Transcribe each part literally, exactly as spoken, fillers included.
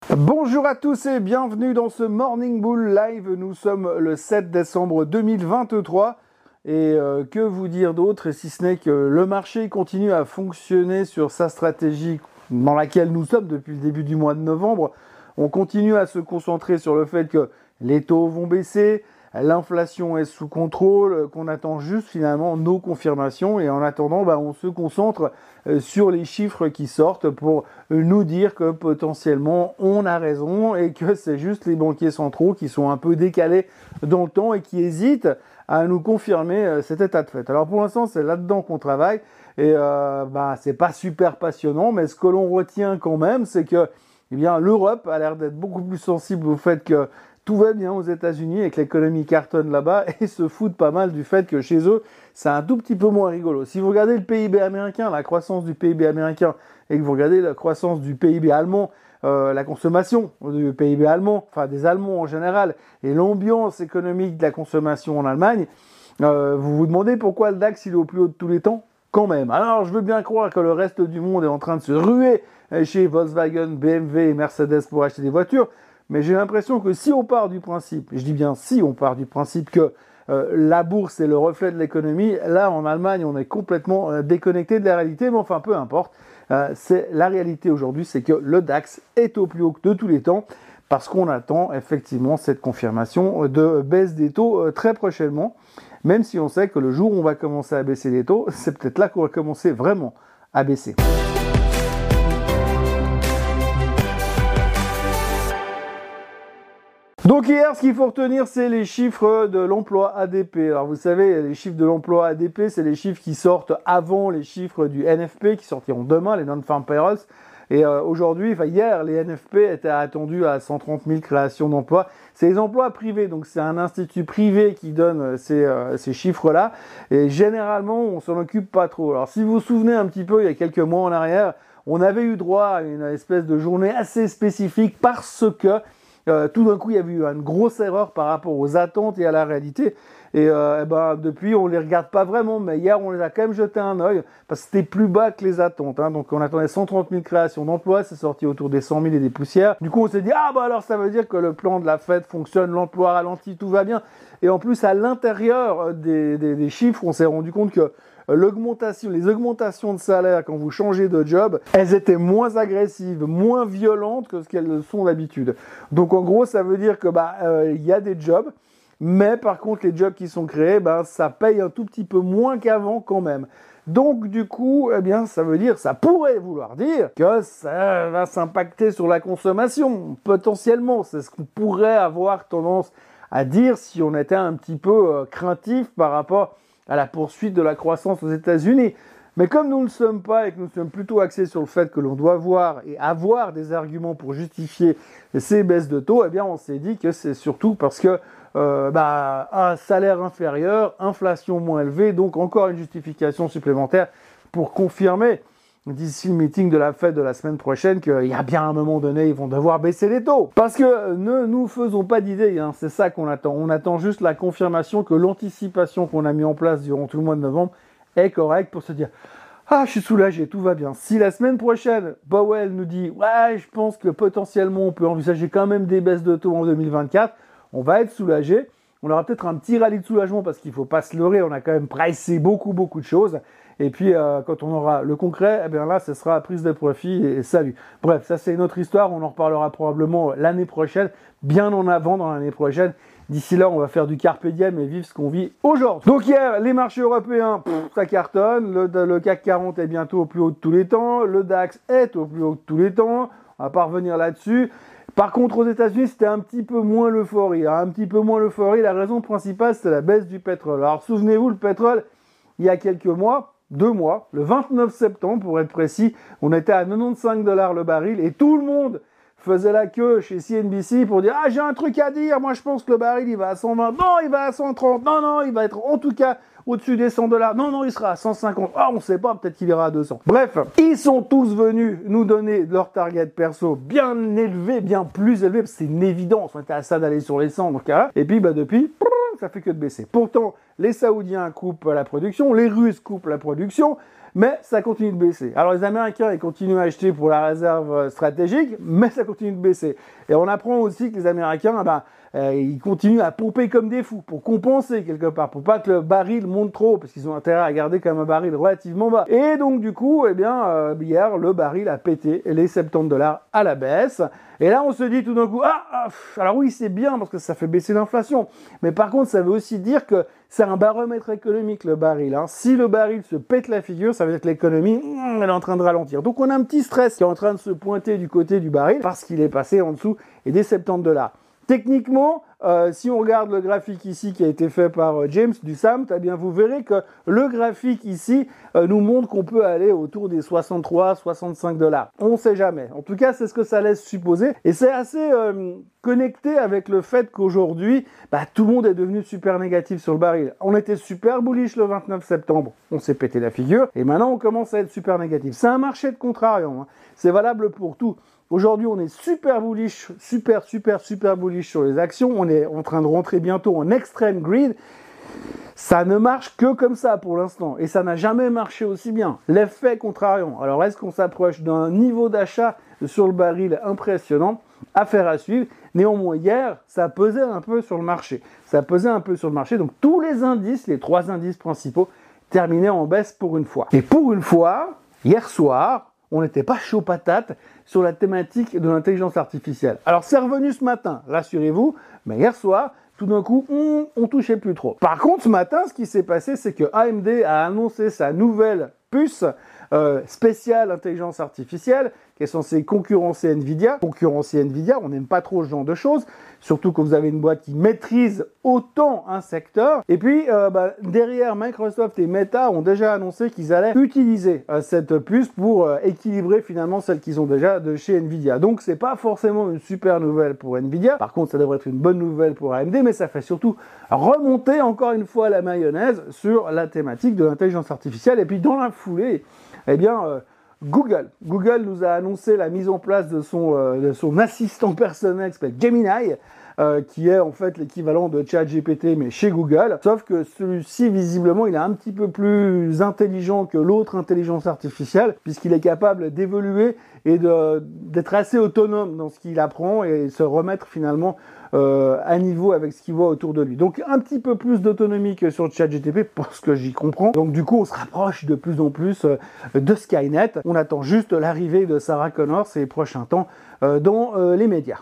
Bonjour à tous et bienvenue dans ce Morning Bull Live. Nous sommes le sept décembre deux mille vingt-trois et euh, que vous dire d'autre si ce n'est que le marché continue à fonctionner sur sa stratégie dans laquelle nous sommes depuis le début du mois de novembre. On continue à se concentrer sur le fait que les taux vont baisser, l'inflation est sous contrôle, qu'on attend juste finalement nos confirmations et en attendant, bah, on se concentre sur les chiffres qui sortent pour nous dire que potentiellement on a raison et que c'est juste les banquiers centraux qui sont un peu décalés dans le temps et qui hésitent à nous confirmer cet état de fait. Alors pour l'instant, c'est là-dedans qu'on travaille et euh, bah, c'est pas super passionnant, mais ce que l'on retient quand même, c'est que eh bien, l'Europe a l'air d'être beaucoup plus sensible au fait que tout va bien aux États-Unis et que l'économie cartonne là-bas et se foutent pas mal du fait que chez eux, c'est un tout petit peu moins rigolo. Si vous regardez le P I B américain, la croissance du P I B américain, et que vous regardez la croissance du P I B allemand, euh, la consommation du P I B allemand, enfin des Allemands en général, et l'ambiance économique de la consommation en Allemagne, euh, vous vous demandez pourquoi le DAX il est au plus haut de tous les temps quand même. Alors je veux bien croire que le reste du monde est en train de se ruer chez Volkswagen, B M W et Mercedes pour acheter des voitures, mais j'ai l'impression que si on part du principe, je dis bien si on part du principe que euh, la bourse est le reflet de l'économie, là en Allemagne on est complètement euh, déconnecté de la réalité, mais enfin peu importe, euh, c'est la réalité aujourd'hui, c'est que le DAX est au plus haut de tous les temps, parce qu'on attend effectivement cette confirmation de baisse des taux euh, très prochainement, même si on sait que le jour où on va commencer à baisser les taux, c'est peut-être là qu'on va commencer vraiment à baisser. Donc hier, ce qu'il faut retenir, c'est les chiffres de l'emploi A D P. Alors vous savez, les chiffres de l'emploi A D P, c'est les chiffres qui sortent avant les chiffres du N F P, qui sortiront demain, les Non-Farm Payrolls. Et euh, aujourd'hui, enfin hier, les N F P étaient attendus à cent trente mille créations d'emplois. C'est les emplois privés, donc c'est un institut privé qui donne ces, euh, ces chiffres-là. Et généralement, on s'en occupe pas trop. Alors si vous vous souvenez un petit peu, il y a quelques mois en arrière, on avait eu droit à une espèce de journée assez spécifique parce que Euh, tout d'un coup, il y avait eu une grosse erreur par rapport aux attentes et à la réalité. Et, euh, et ben, depuis, on les regarde pas vraiment, mais hier, on les a quand même jeté un œil parce que c'était plus bas que les attentes. Hein. Donc, on attendait cent trente mille créations d'emplois, c'est sorti autour des cent mille et des poussières. Du coup, on s'est dit, ah bah alors ça veut dire que le plan de la Fed fonctionne, l'emploi ralentit, tout va bien. Et en plus, à l'intérieur des, des, des chiffres, on s'est rendu compte que l'augmentation, les augmentations de salaire quand vous changez de job, elles étaient moins agressives, moins violentes que ce qu'elles sont d'habitude. Donc en gros, ça veut dire que bah euh, y a des jobs, mais par contre les jobs qui sont créés, bah ça paye un tout petit peu moins qu'avant quand même. Donc du coup, eh bien ça veut dire, ça pourrait vouloir dire que ça va s'impacter sur la consommation potentiellement. C'est ce qu'on pourrait avoir tendance à dire si on était un petit peu euh, craintif par rapport à la poursuite de la croissance aux États-Unis. Mais comme nous ne le sommes pas et que nous sommes plutôt axés sur le fait que l'on doit voir et avoir des arguments pour justifier ces baisses de taux, eh bien on s'est dit que c'est surtout parce que euh, bah, un salaire inférieur, inflation moins élevée, donc encore une justification supplémentaire pour confirmer d'ici le meeting de la Fed de la semaine prochaine qu'il y a bien un moment donné, ils vont devoir baisser les taux. Parce que ne nous faisons pas d'idées, hein, c'est ça qu'on attend. On attend juste la confirmation que l'anticipation qu'on a mis en place durant tout le mois de novembre est correcte pour se dire « Ah, je suis soulagé, tout va bien ». Si la semaine prochaine, Powell nous dit « Ouais, je pense que potentiellement on peut envisager quand même des baisses de taux en deux mille vingt-quatre », on va être soulagé. On aura peut-être un petit rallye de soulagement parce qu'il ne faut pas se leurrer, on a quand même pricé beaucoup, beaucoup de choses. Et puis, euh, quand on aura le concret, eh bien là, ce sera prise de profit et, et salut. Bref, ça c'est une autre histoire, on en reparlera probablement l'année prochaine, bien en avant dans l'année prochaine. D'ici là, on va faire du carpe diem et vivre ce qu'on vit aujourd'hui. Donc hier, les marchés européens, pff, ça cartonne, le, le C A C quarante est bientôt au plus haut de tous les temps, le DAX est au plus haut de tous les temps, on va pas revenir là-dessus. Par contre, aux États-Unis, c'était un petit peu moins l'euphorie. Un petit peu moins l'euphorie, la raison principale, c'est la baisse du pétrole. Alors souvenez-vous, le pétrole, il y a quelques mois, deux mois, le vingt-neuf septembre pour être précis, on était à quatre-vingt-quinze dollars le baril et tout le monde faisait la queue chez C N B C pour dire « Ah, j'ai un truc à dire, moi je pense que le baril il va à cent vingt, non il va à cent trente, non non il va être en tout cas au-dessus des cent dollars, non non il sera à cent cinquante, ah on sait pas, peut-être qu'il ira à deux cents. » Bref, ils sont tous venus nous donner leur target perso bien élevé, bien plus élevé, parce que c'est une évidence, on était à ça d'aller sur les cent, donc hein. Et puis bah depuis, ça fait que de baisser. Pourtant, les Saoudiens coupent la production, les Russes coupent la production, mais ça continue de baisser. Alors les Américains, ils continuent à acheter pour la réserve stratégique, mais ça continue de baisser. Et on apprend aussi que les Américains, ben, euh, ils continuent à pomper comme des fous pour compenser quelque part, pour pas que le baril monte trop, parce qu'ils ont intérêt à garder comme un baril relativement bas. Et donc du coup, eh bien, euh, hier, le baril a pété les soixante-dix dollars à la baisse. Et là, on se dit tout d'un coup, ah, ah pff, alors oui, c'est bien parce que ça fait baisser l'inflation. Mais par contre, ça veut aussi dire que c'est un baromètre économique, le baril. Hein. Si le baril se pète la figure, ça veut dire que l'économie, mmh, elle est en train de ralentir. Donc, on a un petit stress qui est en train de se pointer du côté du baril parce qu'il est passé en dessous et des soixante-dix dollars. Techniquement, euh, si on regarde le graphique ici qui a été fait par euh, James du S A M, eh bien vous verrez que le graphique ici euh, nous montre qu'on peut aller autour des soixante-trois, soixante-cinq dollars. On ne sait jamais. En tout cas, c'est ce que ça laisse supposer. Et c'est assez euh, connecté avec le fait qu'aujourd'hui, bah, tout le monde est devenu super négatif sur le baril. On était super bullish le vingt-neuf septembre. On s'est pété la figure. Et maintenant, on commence à être super négatif. C'est un marché de contrariant. Hein. C'est valable pour tout. Aujourd'hui, on est super bullish, super, super, super bullish sur les actions. On est en train de rentrer bientôt en extreme greed. Ça ne marche que comme ça pour l'instant. Et ça n'a jamais marché aussi bien. L'effet contrariant. Alors, est-ce qu'on s'approche d'un niveau d'achat sur le baril impressionnant? Affaire à suivre. Néanmoins, hier, ça pesait un peu sur le marché. Ça pesait un peu sur le marché. Donc, tous les indices, les trois indices principaux, terminaient en baisse pour une fois. Et pour une fois, hier soir, on n'était pas chaud patate sur la thématique de l'intelligence artificielle. Alors c'est revenu ce matin, rassurez-vous, mais hier soir, tout d'un coup, on, on touchait plus trop. Par contre, ce matin, ce qui s'est passé, c'est que A M D a annoncé sa nouvelle puce euh, spéciale intelligence artificielle qui est censée concurrencer Nvidia. Concurrencer Nvidia, on n'aime pas trop ce genre de choses, surtout que vous avez une boîte qui maîtrise autant un secteur. Et puis, euh, bah, derrière, Microsoft et Meta ont déjà annoncé qu'ils allaient utiliser euh, cette puce pour euh, équilibrer finalement celle qu'ils ont déjà de chez Nvidia. Donc, c'est pas forcément une super nouvelle pour Nvidia. Par contre, ça devrait être une bonne nouvelle pour A M D, mais ça fait surtout remonter encore une fois la mayonnaise sur la thématique de l'intelligence artificielle. Et puis, dans la foulée, eh bien... Euh, Google. Google nous a annoncé la mise en place de son, euh, de son assistant personnel qui s'appelle Gemini, euh, qui est en fait l'équivalent de ChatGPT mais chez Google. Sauf que celui-ci, visiblement, il est un petit peu plus intelligent que l'autre intelligence artificielle, puisqu'il est capable d'évoluer et de, d'être assez autonome dans ce qu'il apprend et se remettre finalement euh, à niveau avec ce qu'il voit autour de lui. Donc un petit peu plus d'autonomie que sur ChatGPT, pour ce que j'y comprends. Donc du coup, on se rapproche de plus en plus euh, de Skynet. On attend juste l'arrivée de Sarah Connor ces prochains temps euh, dans euh, les médias.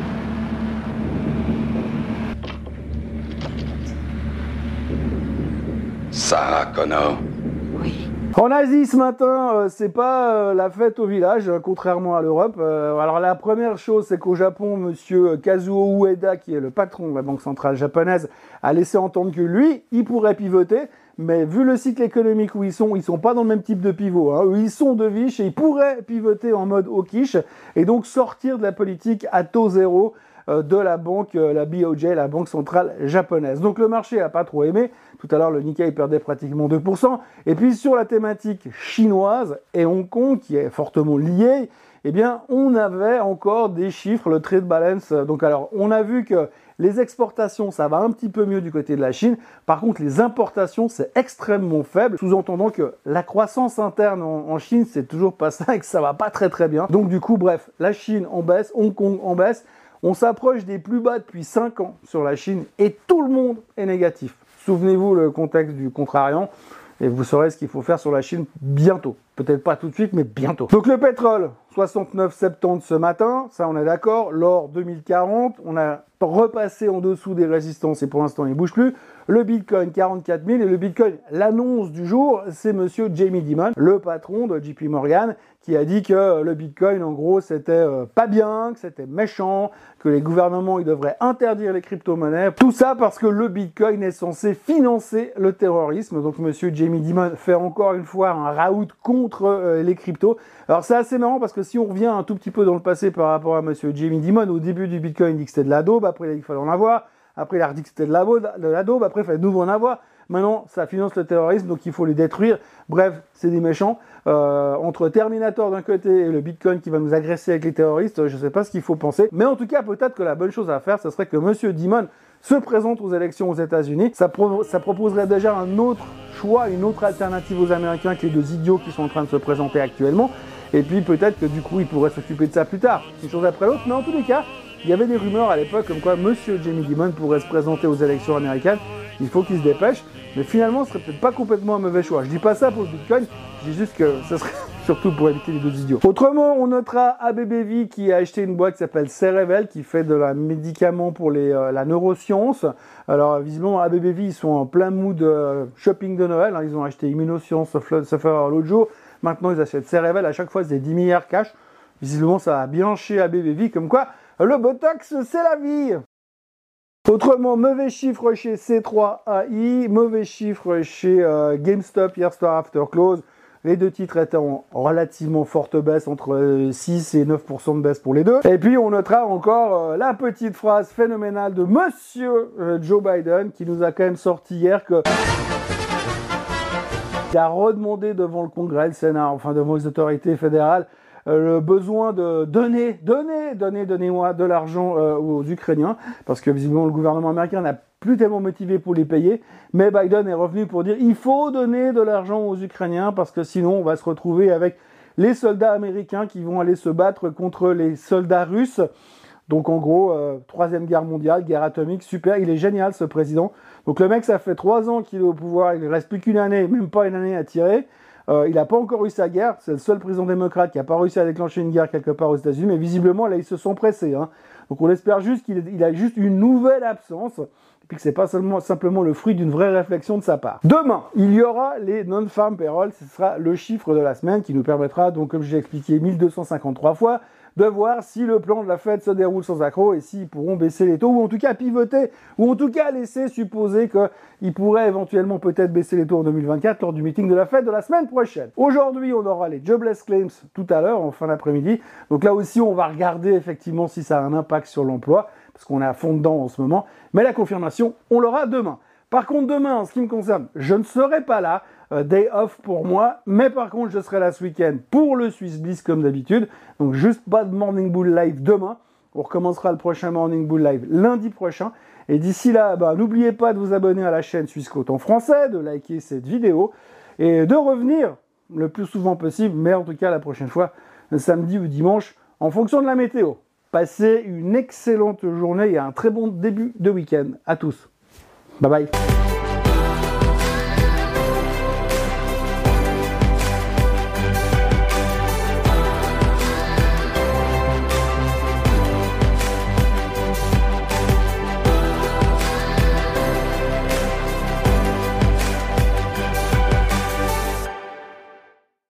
Sarah Connor. Oui. En Asie ce matin, euh, c'est pas euh, la fête au village, euh, contrairement à l'Europe. Euh, alors la première chose, c'est qu'au Japon, monsieur Kazuo Ueda, qui est le patron de la banque centrale japonaise, a laissé entendre que lui, il pourrait pivoter. Mais vu le cycle économique où ils sont, ils sont pas dans le même type de pivot. Hein. Ils sont de viche et ils pourraient pivoter en mode hawkish et donc sortir de la politique à taux zéro euh, de la banque, euh, la B O J, la banque centrale japonaise. Donc le marché a pas trop aimé. Tout à l'heure, le Nikkei perdait pratiquement deux pour cent. Et puis sur la thématique chinoise et Hong Kong, qui est fortement liée, eh bien, on avait encore des chiffres, le trade balance. Donc alors, on a vu que les exportations, ça va un petit peu mieux du côté de la Chine. Par contre, les importations, c'est extrêmement faible, sous-entendant que la croissance interne en, en Chine, c'est toujours pas ça et que ça va pas très très bien. Donc du coup, bref, la Chine en baisse, Hong Kong en baisse. On s'approche des plus bas depuis cinq ans sur la Chine et tout le monde est négatif. Souvenez-vous le contexte du contrariant et vous saurez ce qu'il faut faire sur la Chine bientôt. Peut-être pas tout de suite, mais bientôt. Donc le pétrole, soixante-neuf soixante-dix ce matin, ça on est d'accord. L'or deux mille quarante, on a repassé en dessous des résistances et pour l'instant il ne bouge plus. Le Bitcoin quarante-quatre mille et le Bitcoin, l'annonce du jour, c'est monsieur Jamie Dimon, le patron de J P Morgan, qui a dit que le Bitcoin, en gros, c'était euh, pas bien, que c'était méchant, que les gouvernements, ils devraient interdire les crypto-monnaies. Tout ça parce que le Bitcoin est censé financer le terrorisme. Donc, monsieur Jamie Dimon fait encore une fois un raout contre euh, les cryptos. Alors, c'est assez marrant parce que si on revient un tout petit peu dans le passé par rapport à monsieur Jamie Dimon, au début du Bitcoin, il dit que c'était de la daube, après il a dit qu'il fallait en avoir. Après, il a dit que c'était de la daube, après, il fallait de nouveau en avoir. Maintenant, ça finance le terrorisme, donc il faut les détruire. Bref, c'est des méchants. Euh, entre Terminator d'un côté et le Bitcoin qui va nous agresser avec les terroristes, je ne sais pas ce qu'il faut penser. Mais en tout cas, peut-être que la bonne chose à faire, ce serait que Monsieur Dimon se présente aux élections aux États-Unis. Ça, pro- ça proposerait déjà un autre choix, une autre alternative aux Américains que les deux idiots qui sont en train de se présenter actuellement. Et puis peut-être que du coup, il pourrait s'occuper de ça plus tard. Une chose après l'autre, mais en tous les cas, il y avait des rumeurs à l'époque comme quoi Monsieur Jamie Dimon pourrait se présenter aux élections américaines. Il faut qu'il se dépêche. Mais finalement, ce serait peut-être pas complètement un mauvais choix. Je dis pas ça pour le Bitcoin, je dis juste que ce serait surtout pour éviter les deux idiots. Autrement, on notera A B B V qui a acheté une boîte qui s'appelle Cerevel, qui fait de la médicament pour les, euh, la neuroscience. Alors, visiblement, A B B V, ils sont en plein mood euh, shopping de Noël. Hein. Ils ont acheté Immunoscience, Suffer l'autre jour. Maintenant, ils achètent Cerevel. À chaque fois, c'est dix milliards cash. Visiblement, ça a bien chez A B B V, comme quoi le Botox, c'est la vie. Autrement, mauvais chiffre chez C trois A I, mauvais chiffre chez euh, GameStop hier soir after close. Les deux titres étaient en relativement forte baisse, entre six et neuf pour cent de baisse pour les deux. Et puis on notera encore euh, la petite phrase phénoménale de Monsieur euh, Joe Biden qui nous a quand même sorti hier que il a redemandé devant le Congrès, le Sénat, enfin devant les autorités fédérales, Euh, le besoin de donner, donner, donner, donnez-moi de l'argent euh, aux Ukrainiens, parce que visiblement le gouvernement américain n'a plus tellement motivé pour les payer, mais Biden est revenu pour dire il faut donner de l'argent aux Ukrainiens, parce que sinon on va se retrouver avec les soldats américains qui vont aller se battre contre les soldats russes. Donc en gros, euh, troisième guerre mondiale, guerre atomique, super, il est génial ce président. Donc le mec, ça fait trois ans qu'il est au pouvoir, il ne reste plus qu'une année, même pas une année à tirer. Euh, il n'a pas encore eu sa guerre, c'est le seul président démocrate qui n'a pas réussi à déclencher une guerre quelque part aux États-Unis, mais visiblement là ils se sont pressés. Hein. Donc on espère juste qu'il il a juste une nouvelle absence, et puis que c'est pas seulement simplement le fruit d'une vraie réflexion de sa part. Demain, il y aura les non-farm payrolls, ce sera le chiffre de la semaine qui nous permettra, donc comme j'ai expliqué mille deux cent cinquante-trois fois, de voir si le plan de la Fed se déroule sans accroc et s'ils pourront baisser les taux, ou en tout cas pivoter, ou en tout cas laisser supposer qu'ils pourraient éventuellement peut-être baisser les taux en deux mille vingt-quatre lors du meeting de la Fed de la semaine prochaine. Aujourd'hui, on aura les jobless claims tout à l'heure, en fin d'après-midi. Donc là aussi, on va regarder effectivement si ça a un impact sur l'emploi, parce qu'on est à fond dedans en ce moment. Mais la confirmation, on l'aura demain. Par contre, demain, en ce qui me concerne, je ne serai pas là. Euh, day off pour moi. Mais par contre, je serai là ce week-end pour le Swiss Bliss comme d'habitude. Donc, juste pas de Morning Bull Live demain. On recommencera le prochain Morning Bull Live lundi prochain. Et d'ici là, bah, n'oubliez pas de vous abonner à la chaîne Swissquote en français, de liker cette vidéo et de revenir le plus souvent possible. Mais en tout cas, la prochaine fois, le samedi ou dimanche, en fonction de la météo. Passez une excellente journée et un très bon début de week-end à tous. Bye bye.